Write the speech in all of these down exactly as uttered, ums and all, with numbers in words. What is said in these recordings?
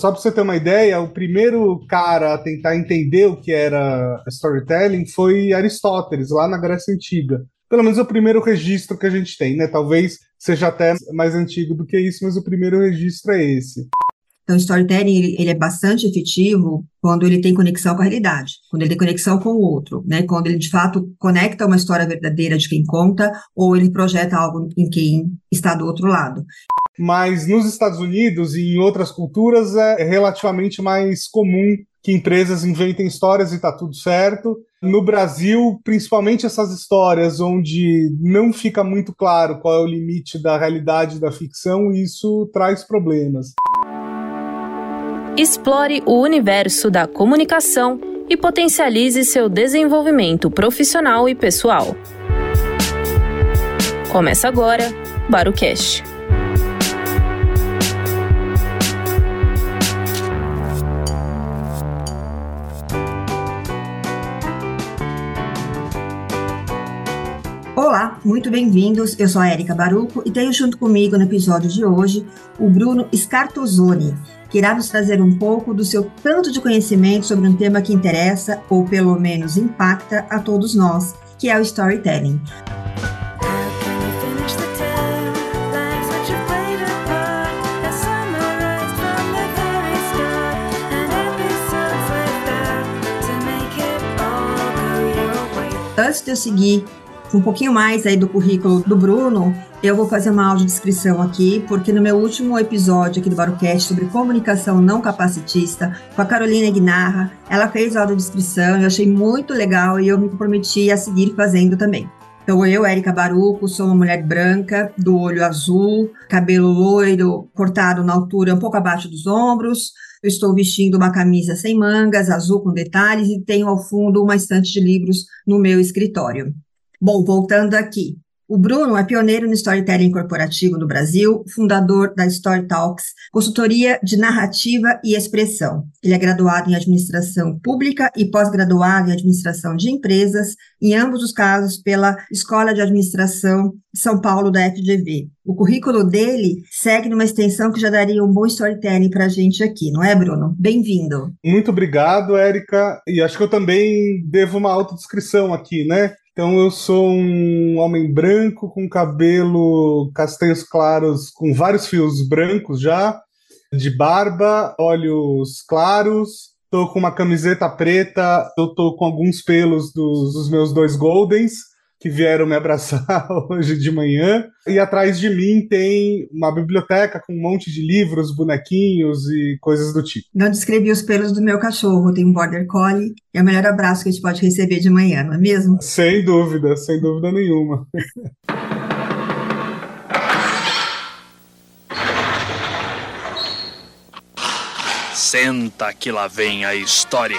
Só para você ter uma ideia, o primeiro cara a tentar entender o que era storytelling foi Aristóteles, lá na Grécia Antiga. Pelo menos o primeiro registro que a gente tem, né? Talvez seja até mais antigo do que isso, mas o primeiro registro é esse. Então, o storytelling ele, ele é bastante efetivo quando ele tem conexão com a realidade, quando ele tem conexão com o outro, né? Quando ele, de fato, conecta uma história verdadeira de quem conta ou ele projeta algo em quem está do outro lado. Mas nos Estados Unidos e em outras culturas é relativamente mais comum que empresas inventem histórias e tá tudo certo. No Brasil, principalmente essas histórias onde não fica muito claro qual é o limite da realidade e da ficção, isso traz problemas. Explore o universo da comunicação e potencialize seu desenvolvimento profissional e pessoal. Começa agora, Barucast. Olá, muito bem-vindos. Eu sou a Érica Baruco e tenho junto comigo no episódio de hoje o Bruno Scartozoni, que irá nos trazer um pouco do seu tanto de conhecimento sobre um tema que interessa, ou pelo menos impacta, a todos nós, que é o storytelling. Antes de eu seguir um pouquinho mais aí do currículo do Bruno, eu vou fazer uma audiodescrição aqui, porque no meu último episódio aqui do Barucast sobre comunicação não capacitista, com a Carolina Ignarra, ela fez a audiodescrição e eu achei muito legal e eu me comprometi a seguir fazendo também. Então eu, Érica Baruco, sou uma mulher branca, do olho azul, cabelo loiro, cortado na altura um pouco abaixo dos ombros. Eu estou vestindo uma camisa sem mangas, azul com detalhes e tenho ao fundo uma estante de livros no meu escritório. Bom, voltando aqui, o Bruno é pioneiro no storytelling corporativo no Brasil, fundador da Story Talks, consultoria de narrativa e expressão. Ele é graduado em administração pública e pós-graduado em administração de empresas, em ambos os casos pela Escola de Administração de São Paulo da F G V. O currículo dele segue numa extensão que já daria um bom storytelling para a gente aqui, não é, Bruno? Bem-vindo. Muito obrigado, Érica. E acho que eu também devo uma autodescrição aqui, né? Então eu sou um homem branco com cabelo castanhos claros, com vários fios brancos já, de barba, olhos claros, tô com uma camiseta preta, eu tô com alguns pelos dos, dos meus dois Goldens, que vieram me abraçar hoje de manhã, e atrás de mim tem uma biblioteca com um monte de livros, bonequinhos e coisas do tipo. Não descrevi os pelos do meu cachorro, tem um Border Collie, é o melhor abraço que a gente pode receber de manhã, não é mesmo? Sem dúvida, sem dúvida nenhuma. Senta que lá vem a história.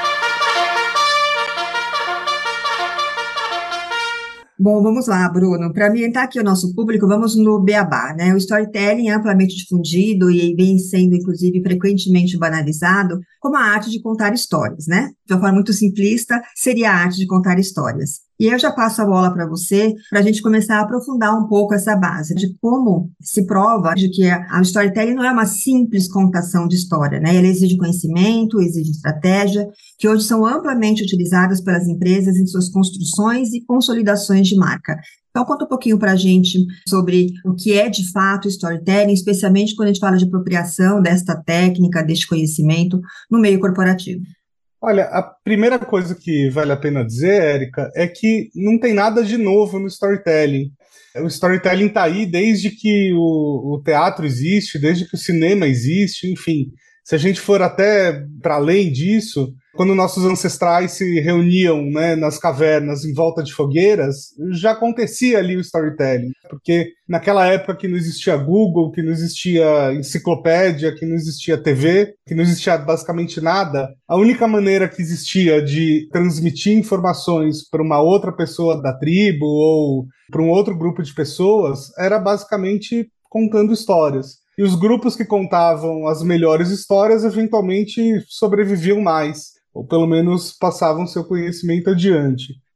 Bom, vamos lá, Bruno. Para ambientar aqui o nosso público, vamos no beabá, né? O storytelling é amplamente difundido e vem sendo, inclusive, frequentemente banalizado como a arte de contar histórias, né? De uma forma muito simplista, seria a arte de contar histórias. E eu já passo a bola para você, para a gente começar a aprofundar um pouco essa base de como se prova de que a storytelling não é uma simples contação de história, né? Ela exige conhecimento, exige estratégia, que hoje são amplamente utilizadas pelas empresas em suas construções e consolidações de marca. Então, conta um pouquinho para a gente sobre o que é, de fato, storytelling, especialmente quando a gente fala de apropriação desta técnica, deste conhecimento no meio corporativo. Olha, a primeira coisa que vale a pena dizer, Érica, é que não tem nada de novo no storytelling. O storytelling está aí desde que o, o teatro existe, desde que o cinema existe, enfim. Se a gente for até para além disso, quando nossos ancestrais se reuniam, né, nas cavernas em volta de fogueiras, já acontecia ali o storytelling. Porque naquela época que não existia Google, que não existia enciclopédia, que não existia T V, que não existia basicamente nada, a única maneira que existia de transmitir informações para uma outra pessoa da tribo ou para um outro grupo de pessoas era basicamente contando histórias. E os grupos que contavam as melhores histórias eventualmente sobreviviam mais, ou pelo menos passavam seu conhecimento adiante.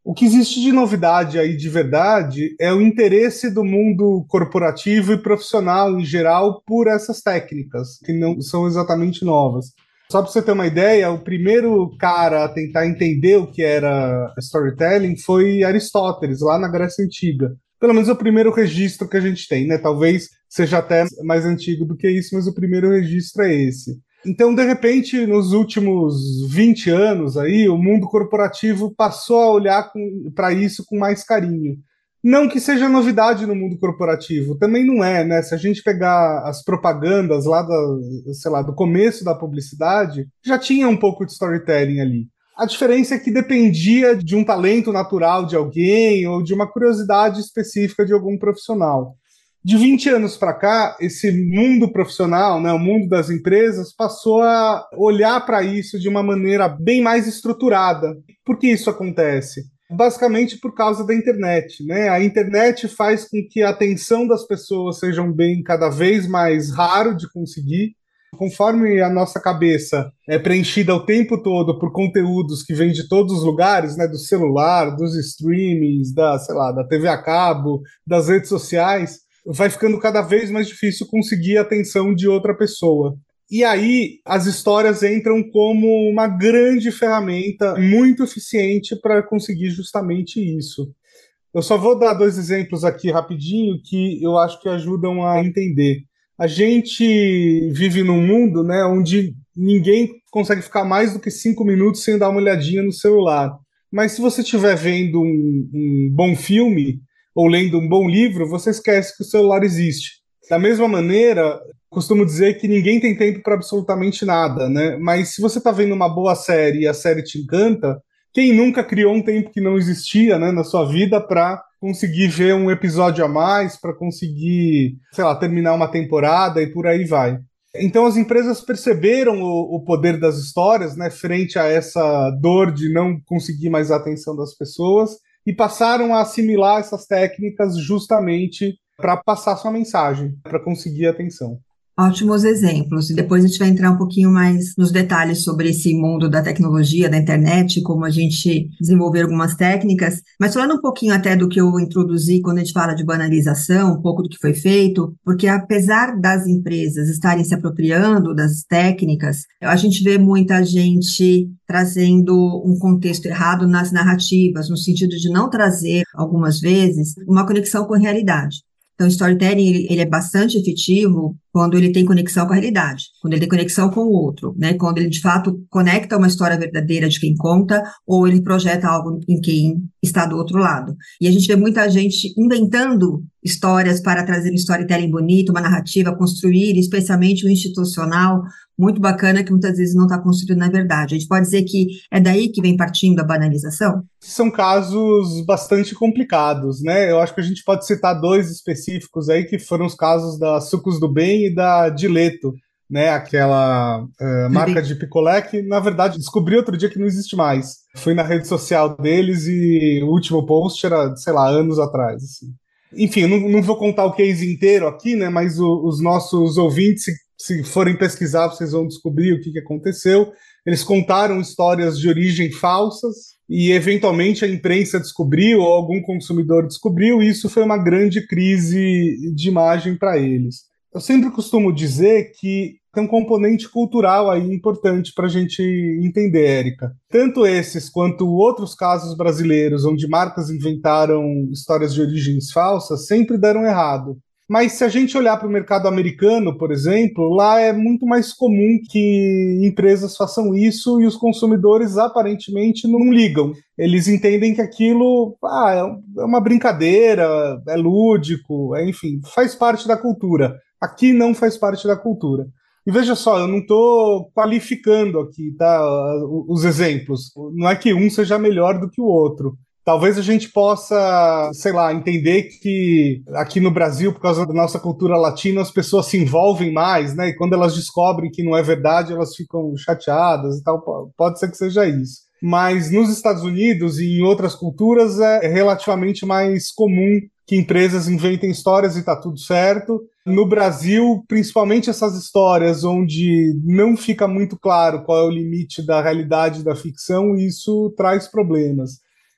O que existe de novidade aí de verdade é o interesse do mundo corporativo e profissional em geral por essas técnicas, que não são exatamente novas. Só para você ter uma ideia, o primeiro cara a tentar entender o que era storytelling foi Aristóteles, lá na Grécia Antiga. Pelo menos o primeiro registro que a gente tem, né? Talvez seja até mais antigo do que isso, mas o primeiro registro é esse. Então, de repente, nos últimos vinte anos, aí, o mundo corporativo passou a olhar para isso com mais carinho. Não que seja novidade no mundo corporativo, também não é, né? Se a gente pegar as propagandas lá, da, sei lá, do começo da publicidade, já tinha um pouco de storytelling ali. A diferença é que dependia de um talento natural de alguém ou de uma curiosidade específica de algum profissional. De vinte anos para cá, esse mundo profissional, né, o mundo das empresas, passou a olhar para isso de uma maneira bem mais estruturada. Por que isso acontece? Basicamente por causa da internet, né? A internet faz com que a atenção das pessoas seja um bem cada vez mais raro de conseguir. Conforme a nossa cabeça é preenchida o tempo todo por conteúdos que vêm de todos os lugares, né, do celular, dos streamings, da, sei lá, da T V a cabo, das redes sociais, vai ficando cada vez mais difícil conseguir a atenção de outra pessoa. E aí as histórias entram como uma grande ferramenta muito eficiente para conseguir justamente isso. Eu só vou dar dois exemplos aqui rapidinho que eu acho que ajudam a entender. A gente vive num mundo, né, onde ninguém consegue ficar mais do que cinco minutos sem dar uma olhadinha no celular. Mas se você estiver vendo um, um bom filme ou lendo um bom livro, você esquece que o celular existe. Da mesma maneira, costumo dizer que ninguém tem tempo para absolutamente nada, né? Mas se você está vendo uma boa série e a série te encanta, quem nunca criou um tempo que não existia, né, na sua vida para conseguir ver um episódio a mais, para conseguir, sei lá, terminar uma temporada e por aí vai. Então as empresas perceberam o, o poder das histórias, né, frente a essa dor de não conseguir mais a atenção das pessoas, e passaram a assimilar essas técnicas justamente para passar sua mensagem, para conseguir a atenção. Ótimos exemplos. E depois a gente vai entrar um pouquinho mais nos detalhes sobre esse mundo da tecnologia, da internet, como a gente desenvolver algumas técnicas. Mas falando um pouquinho até do que eu introduzi quando a gente fala de banalização, um pouco do que foi feito, porque apesar das empresas estarem se apropriando das técnicas, a gente vê muita gente trazendo um contexto errado nas narrativas, no sentido de não trazer, algumas vezes, uma conexão com a realidade. Então, o storytelling, ele, ele é bastante efetivo quando ele tem conexão com a realidade, quando ele tem conexão com o outro, né? Quando ele, de fato, conecta uma história verdadeira de quem conta ou ele projeta algo em quem está do outro lado. E a gente vê muita gente inventando histórias para trazer um storytelling bonito, uma narrativa, construir, especialmente o institucional, muito bacana, que muitas vezes não está construído na verdade. A gente pode dizer que é daí que vem partindo a banalização? São casos bastante complicados, né? Eu acho que a gente pode citar dois específicos aí, que foram os casos da Sucos do Bem e da Dileto, né? Aquela uh, marca de picolé que, na verdade, descobri outro dia que não existe mais. Fui na rede social deles e o último post era, sei lá, anos atrás, assim. Enfim, eu não, não vou contar o case inteiro aqui, né? Mas o, os nossos ouvintes, se, se forem pesquisar, vocês vão descobrir o que, que aconteceu. Eles contaram histórias de origem falsas e, eventualmente, a imprensa descobriu ou algum consumidor descobriu, e isso foi uma grande crise de imagem para eles. Eu sempre costumo dizer que tem um componente cultural aí importante para a gente entender, Érica. Tanto esses quanto outros casos brasileiros onde marcas inventaram histórias de origens falsas sempre deram errado. Mas se a gente olhar para o mercado americano, por exemplo, lá é muito mais comum que empresas façam isso e os consumidores aparentemente não ligam. Eles entendem que aquilo ah, é uma brincadeira, é lúdico, é, enfim, faz parte da cultura. Aqui não faz parte da cultura. E veja só, eu não estou qualificando aqui, tá, os exemplos. Não é que um seja melhor do que o outro. Talvez a gente possa, sei lá, entender que aqui no Brasil, por causa da nossa cultura latina, as pessoas se envolvem mais, né? E quando elas descobrem que não é verdade, elas ficam chateadas e tal. Pode ser que seja isso. Mas nos Estados Unidos e em outras culturas é relativamente mais comum que empresas inventem histórias e tá tudo certo. No Brasil, principalmente essas histórias onde não fica muito claro qual é o limite da realidade e da ficção, isso traz problemas.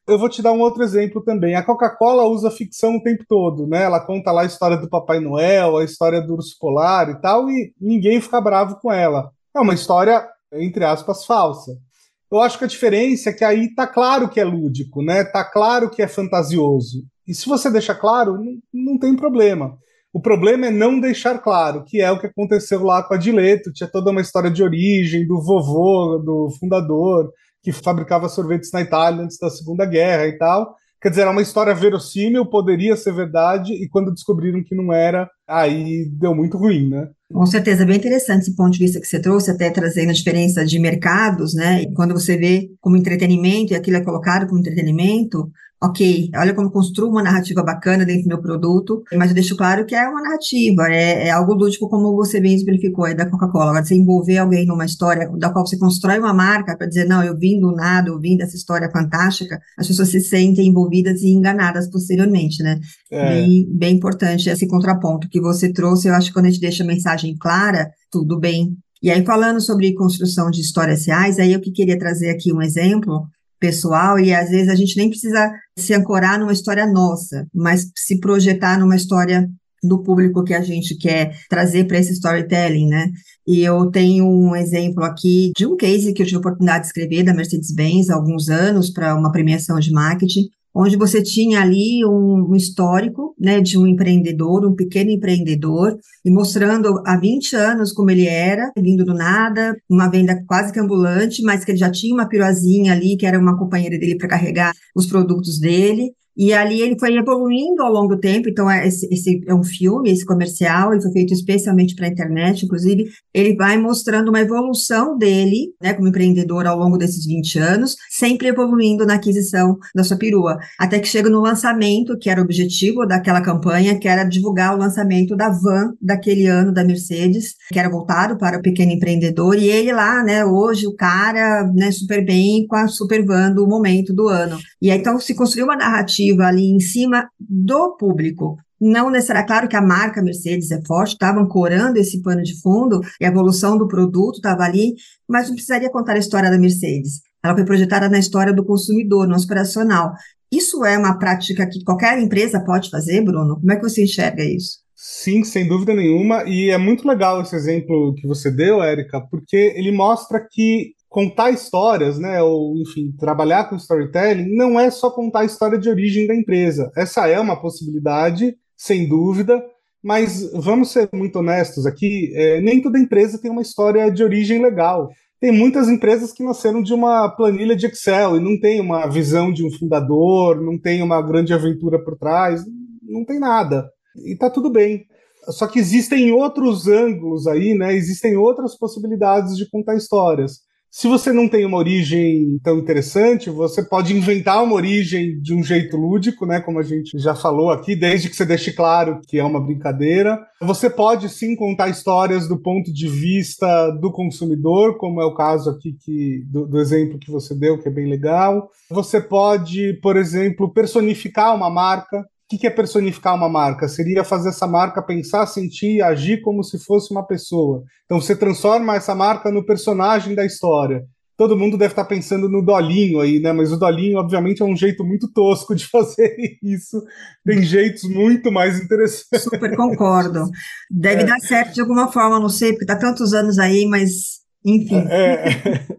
Eu vou te dar um outro exemplo também. A Coca-Cola usa ficção o tempo todo, né? Ela conta lá a história do Papai Noel, a história do urso polar e tal, e ninguém fica bravo com ela. É uma história, entre aspas, falsa. Eu acho que a diferença é que aí tá claro que é lúdico, né? Tá claro que é fantasioso. E se você deixa claro, não, não tem problema. O problema é não deixar claro, que é o que aconteceu lá com a Dileto. Tinha toda uma história de origem do vovô, do fundador, que fabricava sorvetes na Itália antes da Segunda Guerra e tal. Quer dizer, era uma história verossímil, poderia ser verdade, e quando descobriram que não era, aí deu muito ruim, né? Com certeza, bem interessante esse ponto de vista que você trouxe, até trazendo a diferença de mercados, né? E quando você vê como entretenimento, e aquilo é colocado como entretenimento, ok, olha como construo uma narrativa bacana dentro do meu produto, mas eu deixo claro que é uma narrativa, é, é algo lúdico, como você bem exemplificou aí da Coca-Cola. Agora, você envolver alguém numa história da qual você constrói uma marca para dizer, não, eu vim do nada, eu vim dessa história fantástica, as pessoas se sentem envolvidas e enganadas posteriormente, né? É. Bem, bem importante esse contraponto que você trouxe. Eu acho que quando a gente deixa a mensagem clara, tudo bem. E aí, falando sobre construção de histórias reais, aí eu que queria trazer aqui um exemplo pessoal, e às vezes a gente nem precisa se ancorar numa história nossa, mas se projetar numa história do público que a gente quer trazer para esse storytelling, né? E eu tenho um exemplo aqui de um case que eu tive a oportunidade de escrever da Mercedes-Benz há alguns anos para uma premiação de marketing, onde você tinha ali um, um histórico, né, de um empreendedor, um pequeno empreendedor, e mostrando há vinte anos como ele era, vindo do nada, uma venda quase que ambulante, mas que ele já tinha uma piroazinha ali, que era uma companheira dele para carregar os produtos dele. E ali ele foi evoluindo ao longo do tempo. Então esse, esse é um filme, esse comercial, ele foi feito especialmente para a internet, inclusive ele vai mostrando uma evolução dele, né, como empreendedor ao longo desses vinte anos, sempre evoluindo na aquisição da sua perua, até que chega no lançamento, que era o objetivo daquela campanha, que era divulgar o lançamento da van daquele ano da Mercedes, que era voltado para o pequeno empreendedor, e ele lá, né, hoje o cara, né, super bem, com a super van do momento do ano. E aí então se construiu uma narrativa ali em cima do público. Não necessariamente, claro que a marca Mercedes é forte, estava ancorando esse pano de fundo, e a evolução do produto estava ali, mas não precisaria contar a história da Mercedes. Ela foi projetada na história do consumidor, no aspiracional. Isso é uma prática que qualquer empresa pode fazer, Bruno? Como é que você enxerga isso? Sim, sem dúvida nenhuma, e é muito legal esse exemplo que você deu, Érica, porque ele mostra que contar histórias, né, ou enfim, trabalhar com storytelling não é só contar a história de origem da empresa. Essa é uma possibilidade, sem dúvida, mas vamos ser muito honestos aqui, é, nem toda empresa tem uma história de origem legal. Tem muitas empresas que nasceram de uma planilha de Excel e não tem uma visão de um fundador, não tem uma grande aventura por trás, não tem nada. E tá tudo bem. Só que existem outros ângulos aí, né? Existem outras possibilidades de contar histórias. Se você não tem uma origem tão interessante, você pode inventar uma origem de um jeito lúdico, né, como a gente já falou aqui, desde que você deixe claro que é uma brincadeira. Você pode sim contar histórias do ponto de vista do consumidor, como é o caso aqui que, do, do exemplo que você deu, que é bem legal. Você pode, por exemplo, personificar uma marca. O que é personificar uma marca? Seria fazer essa marca pensar, sentir e agir como se fosse uma pessoa. Então você transforma essa marca no personagem da história. Todo mundo deve estar pensando no Dolinho aí, né? Mas o Dolinho, obviamente, é um jeito muito tosco de fazer isso. Tem jeitos muito mais interessantes. Super concordo. Deve é. dar certo de alguma forma, não sei, porque está tantos anos aí, mas... Enfim. É,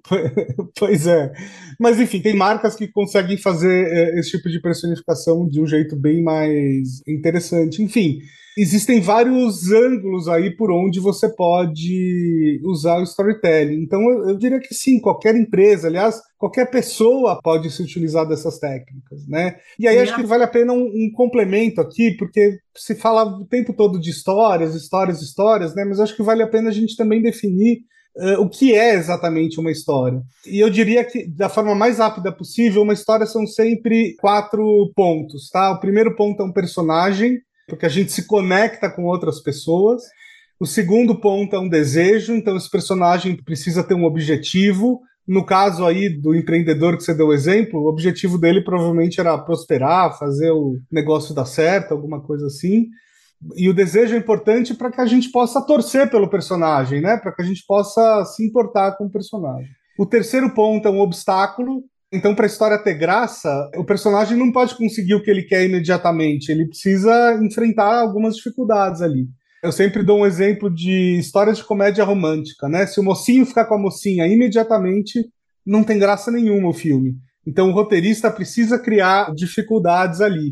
pois é. Mas, enfim, tem marcas que conseguem fazer é, esse tipo de personificação de um jeito bem mais interessante. Enfim, existem vários ângulos aí por onde você pode usar o storytelling. Então, eu, eu diria que sim, qualquer empresa, aliás, qualquer pessoa pode se utilizar dessas técnicas, né? E aí, acho que vale a pena um, um complemento aqui, porque se fala o tempo todo de histórias, histórias, histórias, né? Mas acho que vale a pena a gente também definir Uh, o que é exatamente uma história. E eu diria que, da forma mais rápida possível, uma história são sempre quatro pontos, tá? O primeiro ponto é um personagem, porque a gente se conecta com outras pessoas. O segundo ponto é um desejo, então esse personagem precisa ter um objetivo. No caso aí do empreendedor que você deu o exemplo, o objetivo dele provavelmente era prosperar, fazer o negócio dar certo, alguma coisa assim. E o desejo é importante para que a gente possa torcer pelo personagem, né? Para que a gente possa se importar com o personagem. O terceiro ponto é um obstáculo, Então, para a história ter graça, o personagem não pode conseguir o que ele quer imediatamente, ele precisa enfrentar algumas dificuldades ali. Eu sempre dou um exemplo de histórias de comédia romântica, né? Se o mocinho ficar com a mocinha imediatamente, não tem graça nenhuma o filme. Então, o roteirista precisa criar dificuldades ali.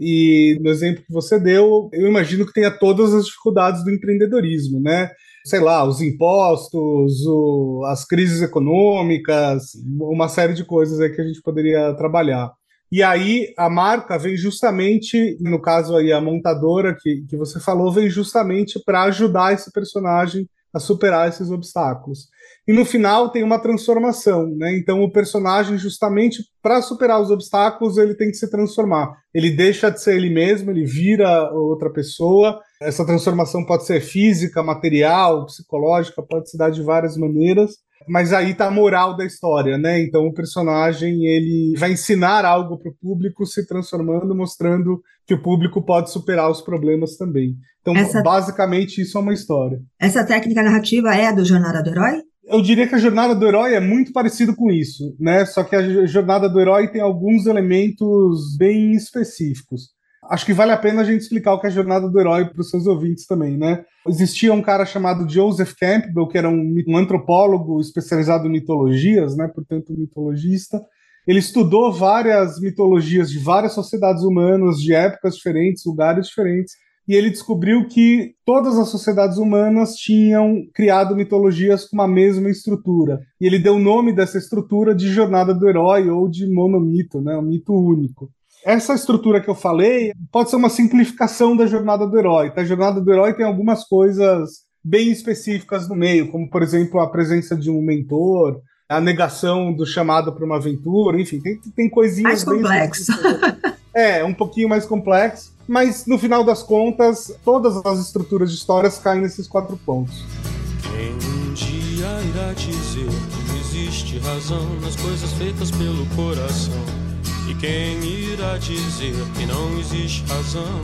E no exemplo que você deu, eu imagino que tenha todas as dificuldades do empreendedorismo, né? Sei lá, os impostos, o, as crises econômicas, uma série de coisas aí que a gente poderia trabalhar. E aí a marca vem justamente, no caso aí a montadora que, que você falou, vem justamente para ajudar esse personagem a superar esses obstáculos. E no final tem uma transformação, né? Então o personagem, justamente para superar os obstáculos, ele tem que se transformar. Ele deixa de ser ele mesmo, ele vira outra pessoa. Essa transformação pode ser física, material, psicológica, pode se dar de várias maneiras. Mas aí está a moral da história, né? Então o personagem ele vai ensinar algo para o público, se transformando, mostrando que o público pode superar os problemas também. Então, essa, basicamente, isso é uma história. Essa técnica narrativa é a do Jornada do Herói? Eu diria que a Jornada do Herói é muito parecido com isso, né? Só que a Jornada do Herói tem alguns elementos bem específicos. Acho que vale a pena a gente explicar o que é a Jornada do Herói para os seus ouvintes também, né? Existia um cara chamado Joseph Campbell, que era um, um antropólogo especializado em mitologias, né? Portanto, um mitologista. Ele estudou várias mitologias de várias sociedades humanas, de épocas diferentes, lugares diferentes, e ele descobriu que todas as sociedades humanas tinham criado mitologias com uma mesma estrutura. E ele deu o nome dessa estrutura de Jornada do Herói ou de monomito, né? Um mito único. Essa estrutura que eu falei pode ser uma simplificação da Jornada do Herói. Tá? A Jornada do Herói tem algumas coisas bem específicas no meio, como, por exemplo, a presença de um mentor, a negação do chamado para uma aventura, enfim, tem, tem coisinhas mais complexo. É, um pouquinho mais complexo, mas no final das contas, todas as estruturas de histórias caem nesses quatro pontos. Quem um dia irá dizer que existe razão nas coisas feitas pelo coração? E quem irá dizer que não existe razão?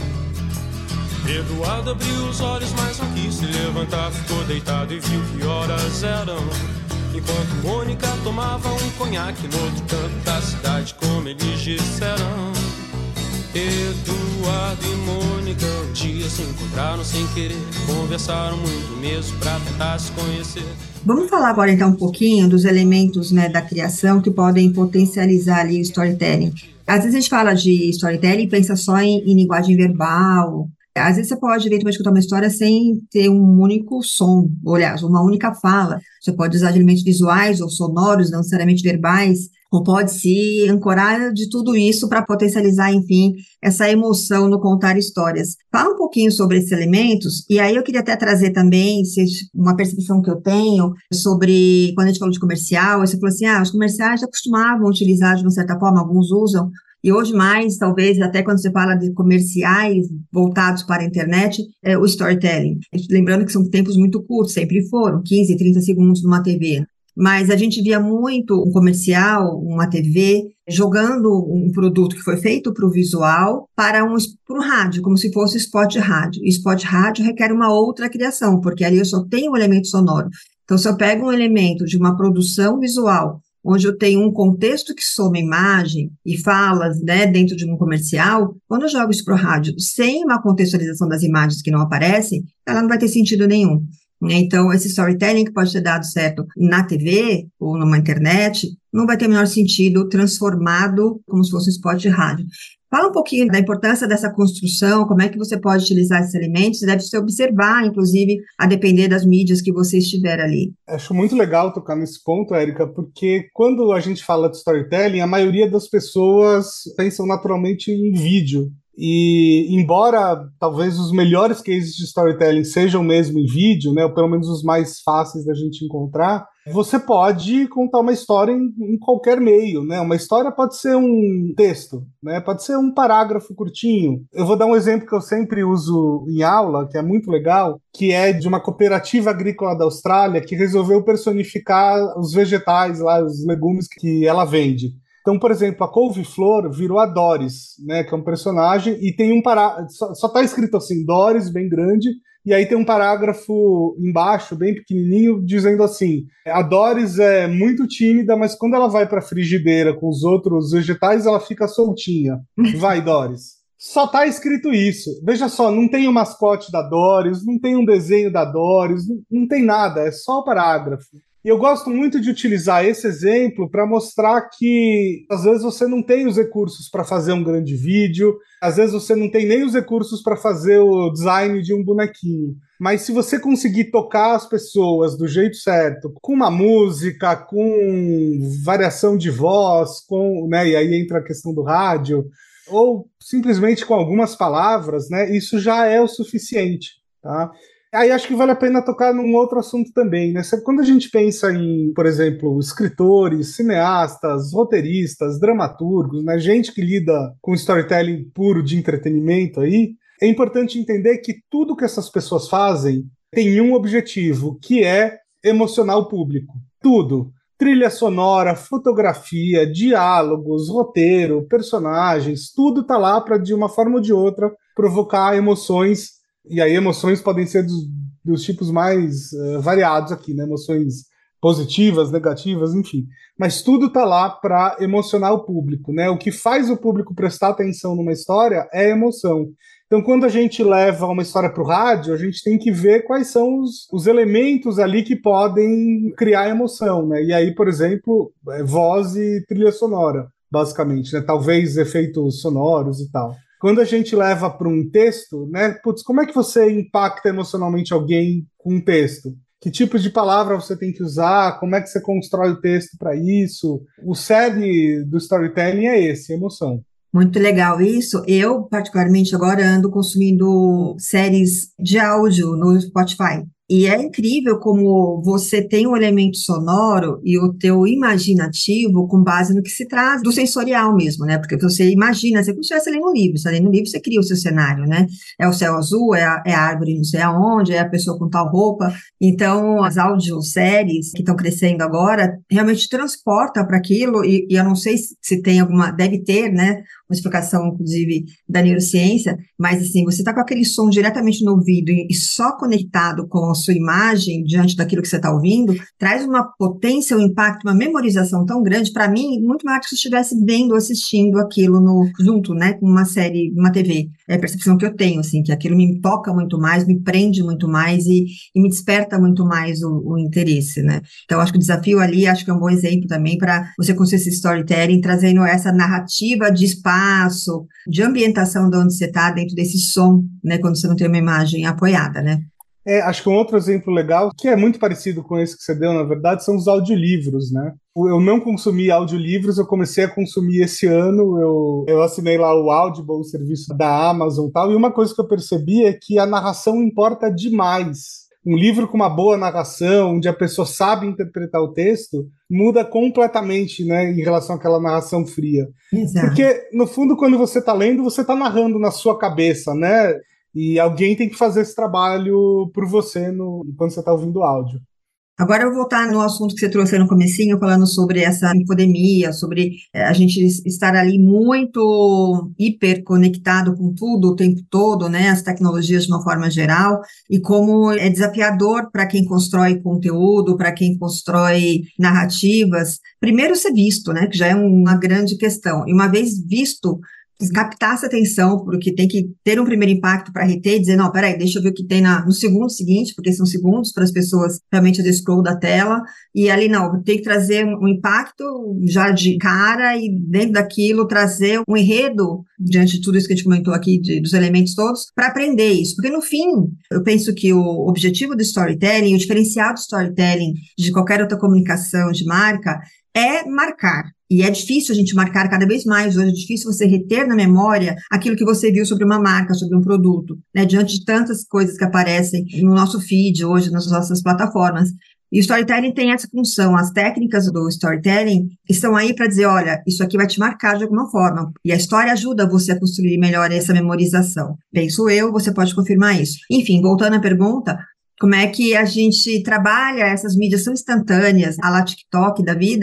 Eduardo abriu os olhos, mas não quis se levantar. Ficou deitado e viu que horas eram. Enquanto Mônica tomava um conhaque no outro canto da cidade, como eles disseram. Eduardo e Mônica um dia se encontraram sem querer. Conversaram muito mesmo pra tentar se conhecer. Vamos falar agora então um pouquinho dos elementos, né, da criação que podem potencializar ali o storytelling. Às vezes a gente fala de storytelling e pensa só em, em linguagem verbal. Às vezes você pode eventualmente contar uma história sem ter um único som, ou aliás, uma única fala. Você pode usar de elementos visuais ou sonoros, não necessariamente verbais, ou pode se ancorar de tudo isso para potencializar, enfim, essa emoção no contar histórias. Fala um pouquinho sobre esses elementos, e aí eu queria até trazer também uma percepção que eu tenho sobre, quando a gente falou de comercial, você falou assim, ah, os comerciais já costumavam utilizar de uma certa forma, alguns usam, e hoje mais, talvez, até quando você fala de comerciais voltados para a internet, é o storytelling. Lembrando que são tempos muito curtos, sempre foram, quinze, trinta segundos numa T V. Mas a gente via muito um comercial, uma T V, jogando um produto que foi feito para o visual para um pro rádio, como se fosse spot de rádio. E spot de rádio requer uma outra criação, porque ali eu só tenho um elemento sonoro. Então, se eu pego um elemento de uma produção visual, onde eu tenho um contexto que soma imagem e falas, né, dentro de um comercial, quando eu jogo isso para o rádio sem uma contextualização das imagens que não aparecem, ela não vai ter sentido nenhum. Então, esse storytelling que pode ter dado certo na T V ou numa internet, não vai ter o menor sentido transformado como se fosse um spot de rádio. Fala um pouquinho da importância dessa construção, como é que você pode utilizar esses elementos, deve se observar, inclusive, a depender das mídias que você estiver ali. Acho muito legal tocar nesse ponto, Érica, porque quando a gente fala de storytelling, a maioria das pessoas pensam naturalmente em vídeo. E embora talvez os melhores cases de storytelling sejam mesmo em vídeo, né, ou pelo menos os mais fáceis da gente encontrar, você pode contar uma história em, em qualquer meio, né? Uma história pode ser um texto, né? Pode ser um parágrafo curtinho. Eu vou dar um exemplo que eu sempre uso em aula, que é muito legal, que é de uma cooperativa agrícola da Austrália que resolveu personificar os vegetais lá, os legumes que ela vende. Então, por exemplo, a Couve-Flor virou a Doris, né, que é um personagem, e tem um parágrafo, só, só tá escrito assim, Doris, bem grande, e aí tem um parágrafo embaixo, bem pequenininho, dizendo assim, a Doris é muito tímida, mas quando ela vai para a frigideira com os outros vegetais, ela fica soltinha. Vai, Doris. Só tá escrito isso. Veja só, não tem o mascote da Doris, não tem um desenho da Doris, não, não tem nada, é só o parágrafo. E eu gosto muito de utilizar esse exemplo para mostrar que às vezes você não tem os recursos para fazer um grande vídeo, às vezes você não tem nem os recursos para fazer o design de um bonequinho. Mas se você conseguir tocar as pessoas do jeito certo, com uma música, com variação de voz, com, né, e aí entra a questão do rádio, ou simplesmente com algumas palavras, né, isso já é o suficiente, tá? Aí acho que vale a pena tocar num outro assunto também, né? Quando a gente pensa em, por exemplo, escritores, cineastas, roteiristas, dramaturgos, né? Gente que lida com storytelling puro de entretenimento aí, é importante entender que tudo que essas pessoas fazem tem um objetivo, que é emocionar o público. Tudo. Trilha sonora, fotografia, diálogos, roteiro, personagens, tudo tá lá para, de uma forma ou de outra, provocar emoções. E aí emoções podem ser dos, dos tipos mais uh, variados aqui, né? Emoções positivas, negativas, enfim. Mas tudo está lá para emocionar o público, né? O que faz o público prestar atenção numa história é a emoção. Então, quando a gente leva uma história para o rádio, a gente tem que ver quais são os, os elementos ali que podem criar emoção, né? E aí, por exemplo, é voz e trilha sonora, basicamente, né? Talvez efeitos sonoros e tal. Quando a gente leva para um texto, né? Putz, como é que você impacta emocionalmente alguém com um texto? Que tipo de palavra você tem que usar? Como é que você constrói o texto para isso? O cerne do storytelling é esse, emoção. Muito legal isso. Eu, particularmente, agora ando consumindo séries de áudio no Spotify. E é incrível como você tem um elemento sonoro e o teu imaginativo com base no que se traz do sensorial mesmo, né? Porque você imagina, você como se estivesse lendo um livro, você está lendo um livro, você cria o seu cenário, né? É o céu azul, é a, é a árvore não sei aonde, é a pessoa com tal roupa. Então, as audioséries que estão crescendo agora realmente transportam para aquilo e, e eu não sei se, se tem alguma, deve ter, né? Uma explicação, inclusive, da neurociência, mas assim, você está com aquele som diretamente no ouvido e, e só conectado com a sua imagem diante daquilo que você está ouvindo, traz uma potência, um impacto, uma memorização tão grande, para mim, muito maior que se eu estivesse vendo, assistindo aquilo no, junto, né, com uma série, uma T V. É a percepção que eu tenho, assim, que aquilo me toca muito mais, me prende muito mais e, e me desperta muito mais o, o interesse, né. Então, acho que o desafio ali, acho que é um bom exemplo também para você conseguir esse storytelling, trazendo essa narrativa de espaço, de ambientação de onde você está, dentro desse som, né, quando você não tem uma imagem apoiada, né. É, acho que um outro exemplo legal, que é muito parecido com esse que você deu, na verdade, são os audiolivros, né? Eu não consumi audiolivros, eu comecei a consumir esse ano, eu, eu assinei lá o Audible, o serviço da Amazon e tal, e uma coisa que eu percebi é que a narração importa demais. Um livro com uma boa narração, onde a pessoa sabe interpretar o texto, muda completamente, né, em relação àquela narração fria. Exato. Porque, no fundo, quando você está lendo, você está narrando na sua cabeça, né? E alguém tem que fazer esse trabalho por você no, quando você está ouvindo o áudio. Agora eu vou voltar no assunto que você trouxe no comecinho, falando sobre essa infodemia, sobre é, a gente estar ali muito hiperconectado com tudo o tempo todo, né, as tecnologias de uma forma geral, e como é desafiador para quem constrói conteúdo, para quem constrói narrativas, primeiro ser visto, né, que já é uma grande questão, e uma vez visto, captar essa atenção, porque tem que ter um primeiro impacto para reter e dizer, não, peraí, deixa eu ver o que tem na, no segundo seguinte, porque são segundos para as pessoas realmente fazer scroll da tela, e ali não, tem que trazer um impacto já de cara e dentro daquilo trazer um enredo, diante de tudo isso que a gente comentou aqui, de, dos elementos todos, para aprender isso, porque no fim, eu penso que o objetivo do storytelling, o diferencial do storytelling de qualquer outra comunicação de marca, é marcar. E é difícil a gente marcar cada vez mais, hoje é difícil você reter na memória aquilo que você viu sobre uma marca, sobre um produto, né, diante de tantas coisas que aparecem no nosso feed hoje, nas nossas plataformas. E o storytelling tem essa função, as técnicas do storytelling estão aí para dizer, olha, isso aqui vai te marcar de alguma forma, e a história ajuda você a construir melhor essa memorização. Penso eu, você pode confirmar isso. Enfim, voltando à pergunta, como é que a gente trabalha essas mídias são instantâneas, a la TikTok da vida,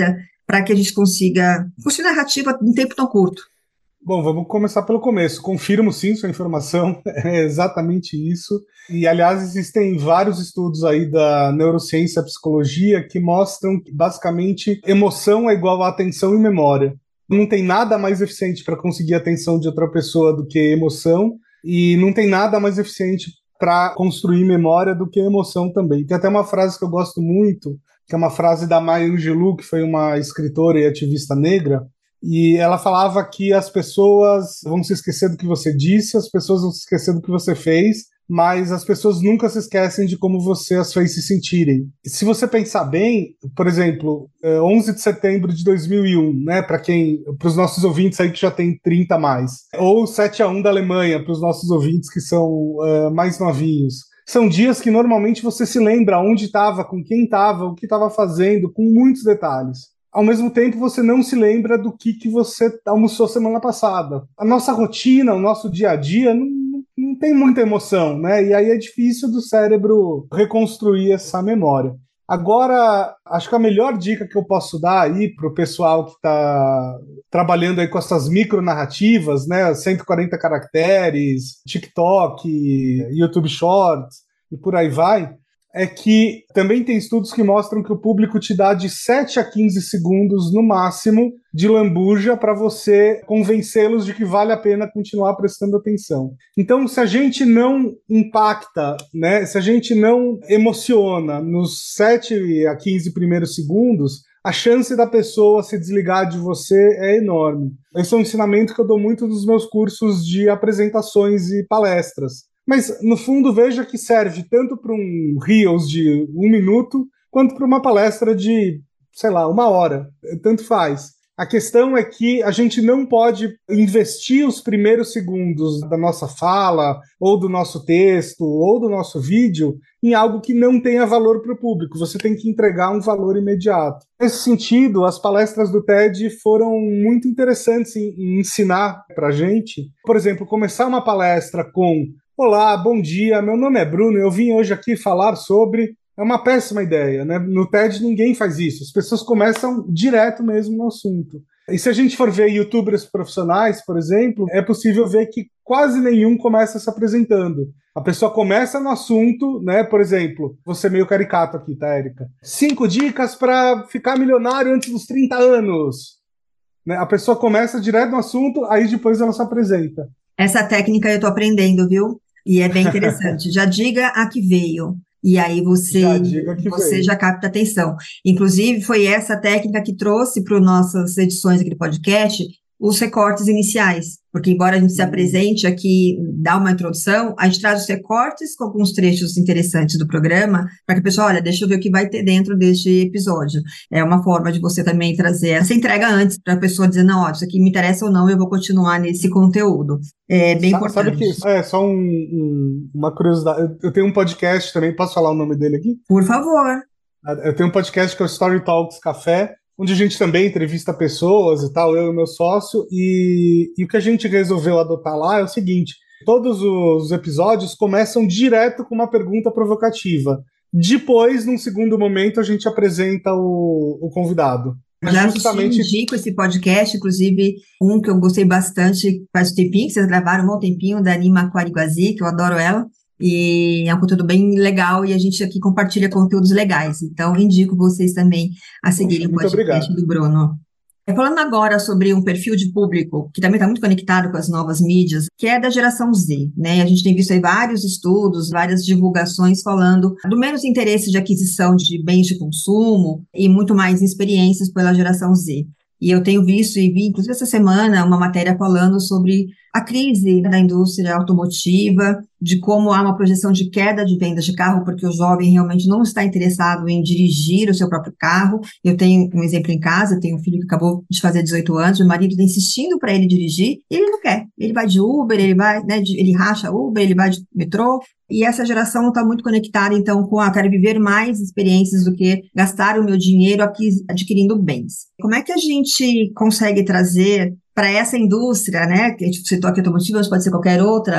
para que a gente consiga construir narrativa em tempo tão curto? Bom, vamos começar pelo começo. Confirmo sim sua informação, é exatamente isso. E, aliás, existem vários estudos aí da neurociência e psicologia que mostram que, basicamente, emoção é igual a atenção e memória. Não tem nada mais eficiente para conseguir a atenção de outra pessoa do que emoção, e não tem nada mais eficiente para construir memória do que emoção também. Tem até uma frase que eu gosto muito, que é uma frase da Maya Angelou, que foi uma escritora e ativista negra, e ela falava que as pessoas vão se esquecer do que você disse, as pessoas vão se esquecer do que você fez, mas as pessoas nunca se esquecem de como você as fez se sentirem. E se você pensar bem, por exemplo, onze de setembro de dois mil e um, né, para quem, para os nossos ouvintes aí que já tem trinta a mais, ou sete a um da Alemanha, para os nossos ouvintes que são uh, mais novinhos. São dias que normalmente você se lembra onde estava, com quem estava, o que estava fazendo, com muitos detalhes. Ao mesmo tempo, você não se lembra do que, que você almoçou semana passada. A nossa rotina, o nosso dia a dia, não, não tem muita emoção, né? E aí é difícil do cérebro reconstruir essa memória. Agora, acho que a melhor dica que eu posso dar aí para o pessoal que está trabalhando aí com essas micronarrativas, né? cento e quarenta caracteres, TikTok, YouTube Shorts e por aí vai, é que também tem estudos que mostram que o público te dá de sete a quinze segundos, no máximo, de lambuja para você convencê-los de que vale a pena continuar prestando atenção. Então, se a gente não impacta, né, se a gente não emociona nos sete a quinze primeiros segundos, a chance da pessoa se desligar de você é enorme. Esse é um ensinamento que eu dou muito nos meus cursos de apresentações e palestras. Mas, no fundo, veja que serve tanto para um Reels de um minuto, quanto para uma palestra de, sei lá, uma hora. Tanto faz. A questão é que a gente não pode investir os primeiros segundos da nossa fala, ou do nosso texto, ou do nosso vídeo, em algo que não tenha valor para o público. Você tem que entregar um valor imediato. Nesse sentido, as palestras do TED foram muito interessantes em, em ensinar para a gente. Por exemplo, começar uma palestra com: olá, bom dia, meu nome é Bruno, eu vim hoje aqui falar sobre... É uma péssima ideia, né? No TED ninguém faz isso, as pessoas começam direto mesmo no assunto. E se a gente for ver youtubers profissionais, por exemplo, é possível ver que quase nenhum começa se apresentando. A pessoa começa no assunto, né? Por exemplo, vou ser meio caricato aqui, tá, Érica? Cinco dicas para ficar milionário antes dos trinta anos. Né? A pessoa começa direto no assunto, aí depois ela se apresenta. Essa técnica eu tô aprendendo, viu? E é bem interessante. Já diga a que veio. E aí você já, você já capta atenção. Inclusive, foi essa técnica que trouxe para as nossas edições aqui do podcast os recortes iniciais. Porque, embora a gente se apresente aqui, dá uma introdução, a gente traz os recortes com alguns trechos interessantes do programa, para que a pessoa, olha, deixa eu ver o que vai ter dentro deste episódio. É uma forma de você também trazer essa entrega antes, para a pessoa dizer, não, ó, isso aqui me interessa ou não, eu vou continuar nesse conteúdo. É bem sabe, importante. Sabe que, é só um, um, uma curiosidade, eu tenho um podcast também, posso falar o nome dele aqui? Por favor. Eu tenho um podcast que é o Story Talks Café, onde a gente também entrevista pessoas e tal, eu e meu sócio, e, e o que a gente resolveu adotar lá é o seguinte: todos os episódios começam direto com uma pergunta provocativa. Depois, num segundo momento, a gente apresenta o, o convidado. Já justamente indico esse podcast, inclusive um que eu gostei bastante faz um tempinho, que vocês gravaram um bom tempinho, da Nima Quariguazi, que eu adoro ela. E é um conteúdo bem legal e a gente aqui compartilha conteúdos legais. Então, indico vocês também a seguirem o podcast do Bruno. Falando agora sobre um perfil de público que também está muito conectado com as novas mídias, que é da geração Z, né? A gente tem visto aí vários estudos, várias divulgações falando do menos interesse de aquisição de bens de consumo e muito mais experiências pela geração Z. E eu tenho visto e vi, inclusive essa semana, uma matéria falando sobre a crise da indústria automotiva, de como há uma projeção de queda de vendas de carro, porque o jovem realmente não está interessado em dirigir o seu próprio carro. Eu tenho um exemplo em casa, tenho um filho que acabou de fazer dezoito anos, o marido está insistindo para ele dirigir, e ele não quer. Ele vai de Uber, ele vai, né, de, ele racha Uber, ele vai de metrô, e essa geração está muito conectada, então, com a quero viver mais experiências do que gastar o meu dinheiro aqui adquirindo bens. Como é que a gente consegue trazer para essa indústria, né, que a gente citou aqui automotiva, mas pode ser qualquer outra,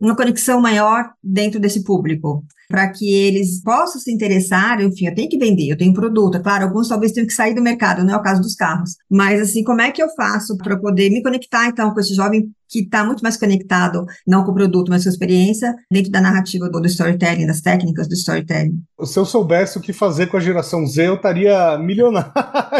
uma conexão maior dentro desse público, para que eles possam se interessar. Enfim, eu tenho que vender, eu tenho um produto, é claro, alguns talvez tenham que sair do mercado, não é o caso dos carros, mas assim, como é que eu faço para poder me conectar, então, com esse jovem que está muito mais conectado, não com o produto, mas com a experiência, dentro da narrativa do storytelling, das técnicas do storytelling? Se eu soubesse o que fazer com a geração Z, eu estaria milionário.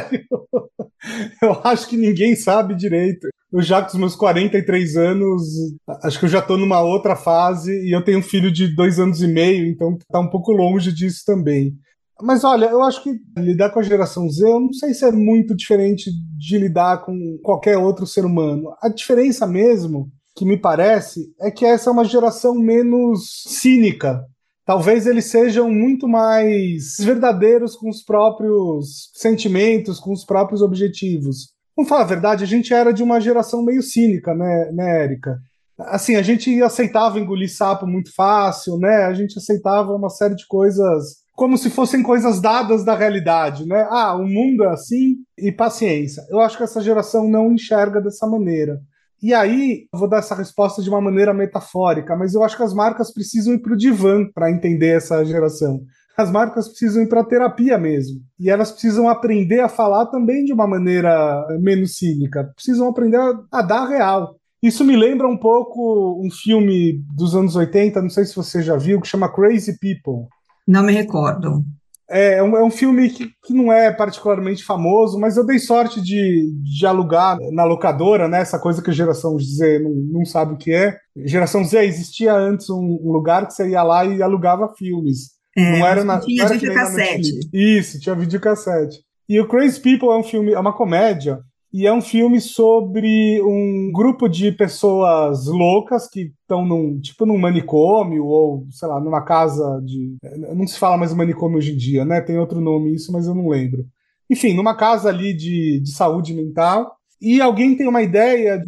Eu acho que ninguém sabe direito. Eu já com os meus quarenta e três anos, acho que eu já estou numa outra fase, e eu tenho um filho de dois anos e meio, então está um pouco longe disso também. Mas olha, eu acho que lidar com a geração Z, eu não sei se é muito diferente de lidar com qualquer outro ser humano. A diferença mesmo, que me parece, é que essa é uma geração menos cínica. Talvez eles sejam muito mais verdadeiros com os próprios sentimentos, com os próprios objetivos. Vamos falar a verdade, a gente era de uma geração meio cínica, né, né, Érica? Assim, a gente aceitava engolir sapo muito fácil, né? A gente aceitava uma série de coisas como se fossem coisas dadas da realidade, né? Ah, o mundo é assim e paciência. Eu acho que essa geração não enxerga dessa maneira. E aí, eu vou dar essa resposta de uma maneira metafórica, mas eu acho que as marcas precisam ir para o divã para entender essa geração. As marcas precisam ir para a terapia mesmo. E elas precisam aprender a falar também de uma maneira menos cínica. Precisam aprender a, a dar real. Isso me lembra um pouco um filme dos anos oitenta, não sei se você já viu, que chama Crazy People. Não me recordo. É, é, um, é um filme que, que não é particularmente famoso, mas eu dei sorte de, de alugar na locadora, né? Essa coisa que a geração Z não, não sabe o que é. Geração Z, existia antes um, um lugar que você ia lá e alugava filmes. É, não era na, tinha não era videocassete. Isso, tinha videocassete. E o Crazy People é um filme, é uma comédia, e é um filme sobre um grupo de pessoas loucas que estão num, tipo num manicômio, ou, sei lá, numa casa de... Não se fala mais manicômio hoje em dia, né? Tem outro nome isso, mas eu não lembro. Enfim, numa casa ali de, de saúde mental, e alguém tem uma ideia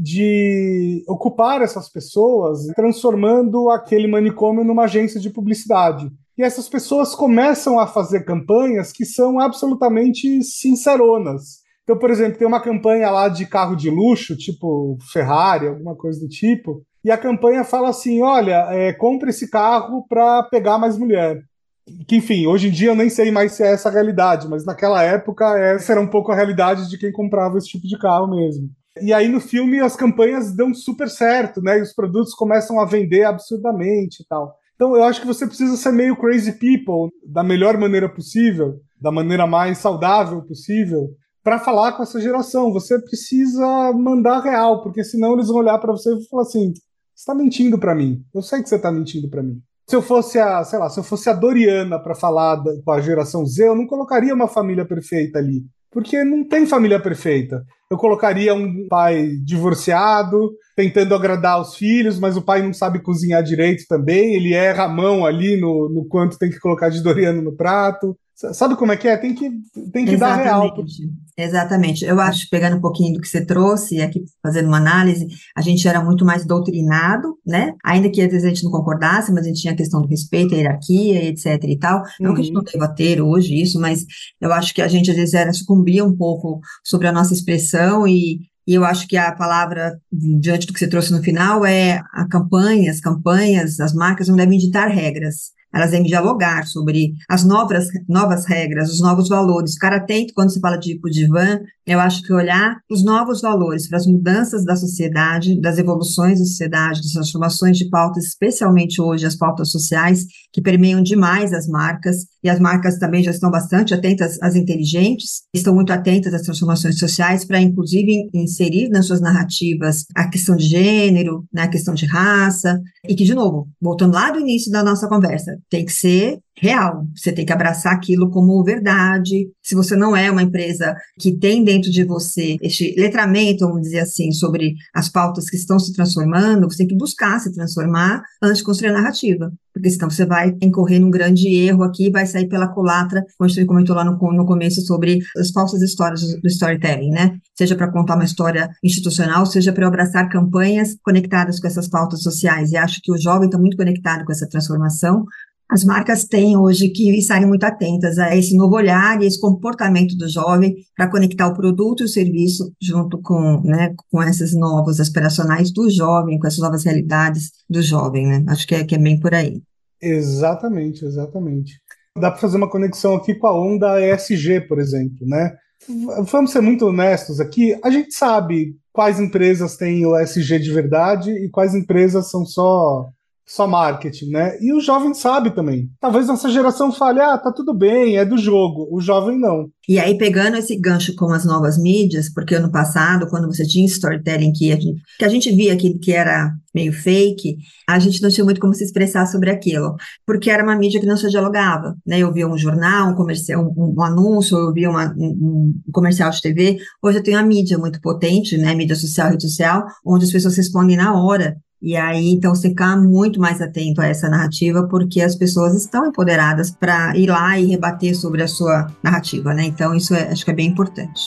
de ocupar essas pessoas, transformando aquele manicômio numa agência de publicidade. E essas pessoas começam a fazer campanhas que são absolutamente sinceronas. Então, por exemplo, tem uma campanha lá de carro de luxo, tipo Ferrari, alguma coisa do tipo, e a campanha fala assim, olha, é, compre esse carro para pegar mais mulher. Que, enfim, hoje em dia eu nem sei mais se é essa a realidade, mas naquela época essa era um pouco a realidade de quem comprava esse tipo de carro mesmo. E aí no filme as campanhas dão super certo, né? E os produtos começam a vender absurdamente e tal. Então eu acho que você precisa ser meio crazy people da melhor maneira possível, da maneira mais saudável possível, para falar com essa geração. Você precisa mandar real, porque senão eles vão olhar para você e falar assim, você está mentindo para mim. Eu sei que você está mentindo para mim. Se eu fosse a, sei lá, se eu fosse a Doriana para falar da, com a geração Z, eu não colocaria uma família perfeita ali, porque não tem família perfeita. Eu colocaria um pai divorciado, tentando agradar os filhos, mas o pai não sabe cozinhar direito também, ele erra a mão ali no, no quanto tem que colocar de Doriana no prato. Sabe como é que é? Tem que, tem que dar real. Exatamente. Eu acho, pegando um pouquinho do que você trouxe, aqui fazendo uma análise, a gente era muito mais doutrinado, né? Ainda que às vezes a gente não concordasse, mas a gente tinha a questão do respeito, a hierarquia, etc e tal. Não uhum. que a gente não deva ter hoje isso, mas eu acho que a gente às vezes era, sucumbia um pouco sobre a nossa expressão e E eu acho que a palavra, diante do que você trouxe no final, é a campanha, as campanhas, as marcas não devem ditar regras. Elas devem dialogar sobre as novas, novas regras, os novos valores. Ficar atento quando se fala de divã, eu acho que olhar os novos valores para as mudanças da sociedade, das evoluções da sociedade, das transformações de pautas, especialmente hoje as pautas sociais, que permeiam demais as marcas, e as marcas também já estão bastante atentas às inteligentes, estão muito atentas às transformações sociais para, inclusive, inserir nas suas narrativas a questão de gênero, né, a questão de raça, e que, de novo, voltando lá do início da nossa conversa, tem que ser real, você tem que abraçar aquilo como verdade. Se você não é uma empresa que tem dentro de você este letramento, vamos dizer assim, sobre as pautas que estão se transformando, você tem que buscar se transformar antes de construir a narrativa, porque senão você vai incorrer num grande erro aqui, vai sair pela culatra, como a gente comentou lá no, no começo sobre as falsas histórias do storytelling, né? Seja para contar uma história institucional, seja para abraçar campanhas conectadas com essas pautas sociais. E acho que o jovem está muito conectado com essa transformação, As marcas têm hoje que estarem muito atentas a esse novo olhar e esse comportamento do jovem para conectar o produto e o serviço junto com, né, com essas novas aspiracionais do jovem, com essas novas realidades do jovem, né? Acho que é, que é bem por aí. Exatamente, exatamente. Dá para fazer uma conexão aqui com a onda E S G, por exemplo, né? Vamos ser muito honestos aqui, a gente sabe quais empresas têm o E S G de verdade e quais empresas são só... só marketing, né? E o jovem sabe também. Talvez nossa geração fale, ah, tá tudo bem, é do jogo. O jovem não. E aí, pegando esse gancho com as novas mídias, porque ano passado, quando você tinha storytelling que a gente, que a gente via que, que era meio fake, a gente não tinha muito como se expressar sobre aquilo, porque era uma mídia que não se dialogava, né? Eu via um jornal, um comercial, um, um anúncio, eu via uma, um, um comercial de T V. Hoje eu tenho a mídia muito potente, né? Mídia social, rede social, onde as pessoas respondem na hora. E aí, então, você ficar muito mais atento a essa narrativa, porque as pessoas estão empoderadas para ir lá e rebater sobre a sua narrativa, né? Então, isso é, acho que é bem importante.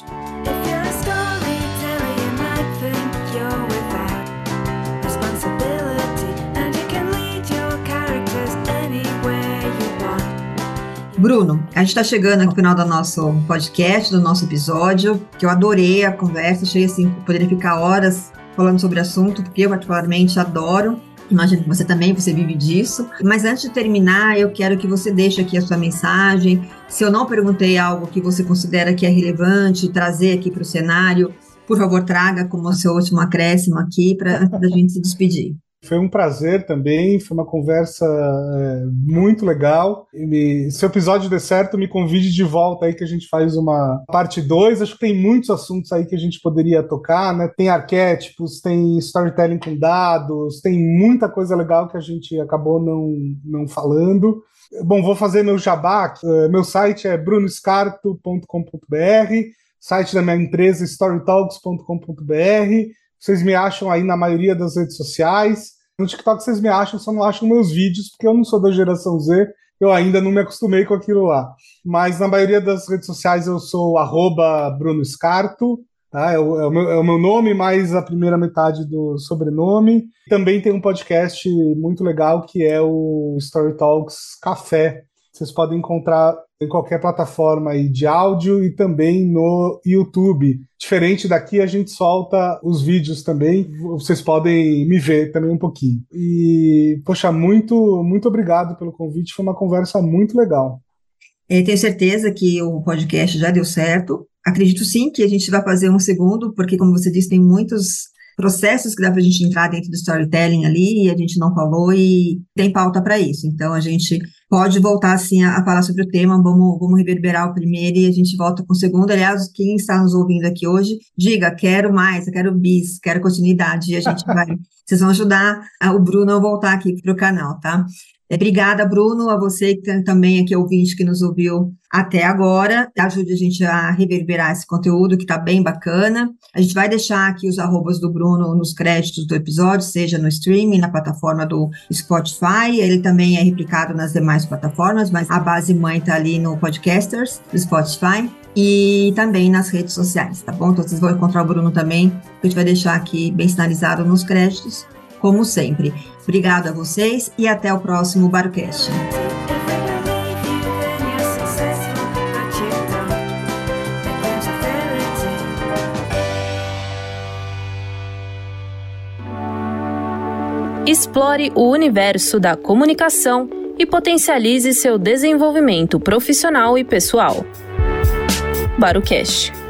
Bruno, a gente está chegando no final do nosso podcast, do nosso episódio, que eu adorei a conversa, achei assim, poderia ficar horas falando sobre o assunto, porque eu particularmente adoro, imagino que você também, você vive disso. Mas antes de terminar, eu quero que você deixe aqui a sua mensagem. Se eu não perguntei algo que você considera que é relevante, trazer aqui para o cenário, por favor, traga como seu último acréscimo aqui, para antes da gente se despedir. Foi um prazer também, foi uma conversa é, muito legal. E, se o episódio der certo, me convide de volta aí que a gente faz uma parte dois. Acho que tem muitos assuntos aí que a gente poderia tocar, né? Tem arquétipos, tem storytelling com dados, tem muita coisa legal que a gente acabou não, não falando. Bom, vou fazer meu jabá. Meu site é bruno scarto ponto com ponto b r, site da minha empresa storytalks ponto com ponto b r. Vocês me acham aí na maioria das redes sociais. No TikTok vocês me acham, só não acham meus vídeos, porque eu não sou da geração Z, eu ainda não me acostumei com aquilo lá. Mas na maioria das redes sociais eu sou arroba Bruno Scarto, tá? é, o, é, o meu, é o meu nome mais a primeira metade do sobrenome. Também tem um podcast muito legal que é o Story Talks Café. Vocês podem encontrar em qualquer plataforma aí de áudio e também no YouTube. Diferente daqui, a gente solta os vídeos também. Vocês podem me ver também um pouquinho. E, poxa, muito, muito obrigado pelo convite. Foi uma conversa muito legal. Eu tenho certeza que o podcast já deu certo. Acredito sim que a gente vai fazer um segundo, porque, como você disse, tem muitos processos que dá para a gente entrar dentro do storytelling ali e a gente não falou e tem pauta para isso. Então, a gente pode voltar, assim, a, a falar sobre o tema, vamos, vamos reverberar o primeiro e a gente volta com o segundo. Aliás, quem está nos ouvindo aqui hoje, diga, quero mais, eu quero bis, quero continuidade, e a gente vai, vocês vão ajudar o Bruno a voltar aqui para o canal, tá? Obrigada, Bruno, a você que também aqui ouvinte que nos ouviu até agora. Ajude a gente a reverberar esse conteúdo que está bem bacana. A gente vai deixar aqui os arrobas do Bruno nos créditos do episódio, seja no streaming, na plataforma do Spotify. Ele também é replicado nas demais plataformas, mas a base mãe está ali no Podcasters, do Spotify. E também nas redes sociais, tá bom? Então vocês vão encontrar o Bruno também, que a gente vai deixar aqui bem sinalizado nos créditos, como sempre. Obrigado a vocês e até o próximo BaroCast. Explore o universo da comunicação e potencialize seu desenvolvimento profissional e pessoal. BaroCast.